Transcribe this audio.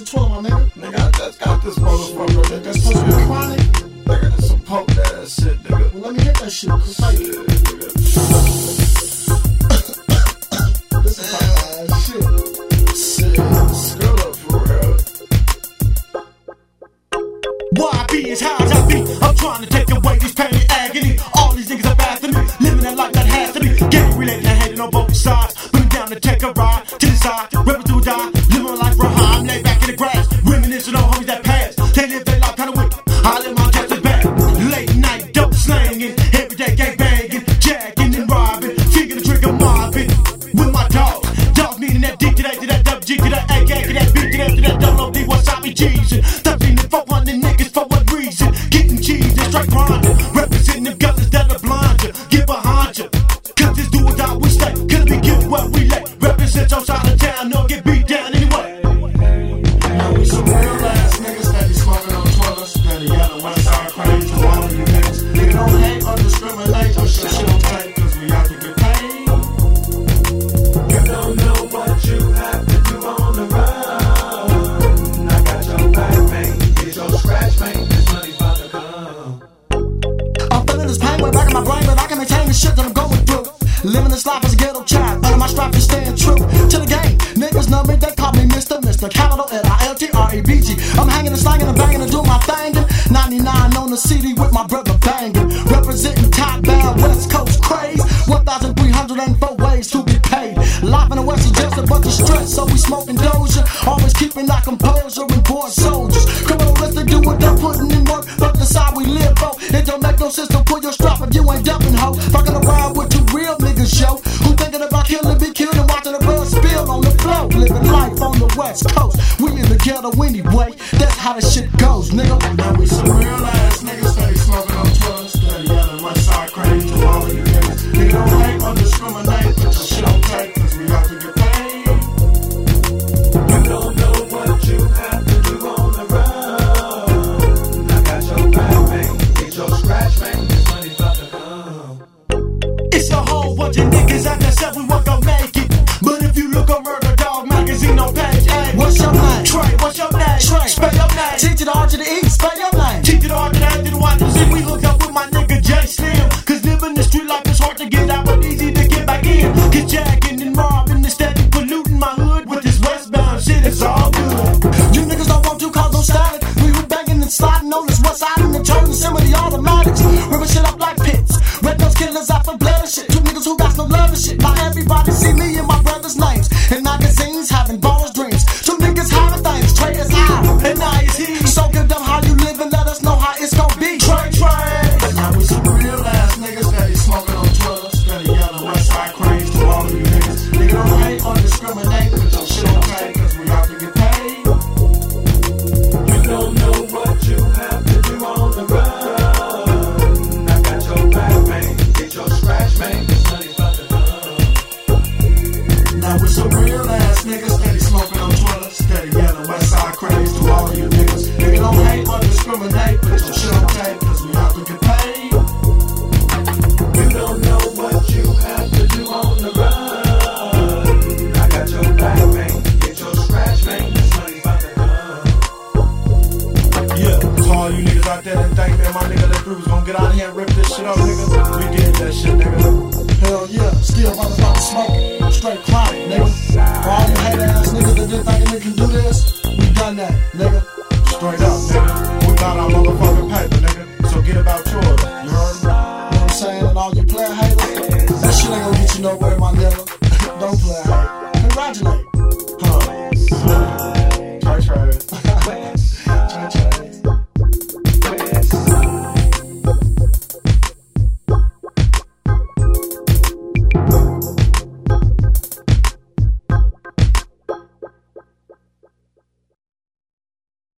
the toilet, my nigga? Nigga, I just got this motherfucker, nigga. That's supposed to be chronic. Nigga, that's some poke ass shit, nigga. Well, let me hit that shit. Cause like, Shit, nigga. this is shit. Shit, screw up for real. Why I be as high as I be? I'm trying to take away this pain and agony. All these niggas are after me, living that life that has to be. Getting related and hating on both sides. Putting down to take a ride to the side. Rebel to die, living my life real high. I'm laid back in the grass, reminiscing on homies that passed. They live their life kinda wicked. I live my just as bad. Late night dope slanging, everyday gang banging, jacking and robbing, finger the trigger mobbing with my dog. Dogs meaning that D to that WG to that AK to that B to that double OD wasabi cheese. 13 to 400 niggas for what reason? Getting cheese and straight grinding, representing them guns that are blind you. Get behind you, cause this do or die we stay. Could be killed where we lay. Represent your side of town, or get beat down anyway. Now we some real ass niggas that be smoking on toilets. That the yellow west side crazy to all of you niggas. Nigga don't hate or discriminate. Or shit don't take cause we out to get paid. You don't know what you have to do on the run. I got your back, man. Get your scratch, man. This money's about to come. I'm feeling this pain way back in my brain, but I can maintain the shit that I'm going through. Living this life as a ghetto child, under my strap is staying true to the game. Niggas know me, they call me Mr. Capital L-I-L-T-R-E-B-G. I'm hanging and slanging and banging and doing my thing. 99 on the CD with my brother banging. Representing top down West Coast craze. 1,304 ways to get paid. Life in the West is just a bunch of stress, so we smoking Doja. Always keeping our composure and bored soldiers. Criminalistic do what they're putting in work, but the side we live for. It don't make no sense to pull your strap if you ain't dumping hoe. Fucking around with two real niggas, yo. Who thinking about killing, be killed, and watching the blood spill on the floor. Living life on the West Coast. We in the ghetto anyway. That's how the shit goes, nigga. Now we some real ass niggas steady smoking on toilets. Steady yelling west side crazy to all of you niggas. Nigga don't hate or discriminate, but your shit don't take cause we out to get paid. You don't know what you have to do on the run. I got your back, man. Get your scratch, man. This money's about to come. It's a whole bunch of niggas out there said we weren't gonna make it. But if you look on Murder Dog magazine on page 8, What's your name? Trey, what's your name? Trey. Spell your name. T to the R to the E, spell your name. T to the R to the A to the Y to the Z. We hooked up with my nigga Jay Slim. Cause living the street life is hard to get out, but easy to get back in. Get jacking and robbing and steady polluting my hood with this westbound shit. It's all good. You niggas don't want to cause no static. We were banging and sliding on this west side and turning some of the automatics. Ripping shit up like pits. Red those killers out for blood and shit. Two niggas who got no love and shit. Now everybody see me and my brother's names. In magazines having ballers dreams. Two niggas having things. Trey is out And now it's he. So give them how you live and let us know how it's gon' be. Trey. Now we some real ass niggas that be smoking on toilets. That yelling west side crazy to all of you niggas. Nigga don't hate or discriminate, but your shit don't take cause we out to get paid. You don't know what you have to do on the run. I got your back, man. Get your scratch, man. This money's about to come. Now we some real ass niggas steady smoking on toilets. Steady yelling west side crazy to all of you niggas. Nigga don't hate or discriminate, but your shit don't take cause we out to get paid. You don't know what you have to do on the run. I got your back, man. Get your scratch, man. This money's about to come. Yeah, to all you niggas out there that think that my nigga that we was gonna get out of here and rip this shit up, nigga. We did that shit, nigga. Hell yeah, still motherfucking smoking. Straight chronic, nigga. For all you hater ass niggas that didn't think a nigga can do this, we done that, nigga. Straight up, nigga. We got our motherfucking paper, nigga. So get about yours. You heard me? You know what I'm saying? And all you player haters, that shit ain't gonna get you nowhere, my nigga. Don't play hate. Congratulate.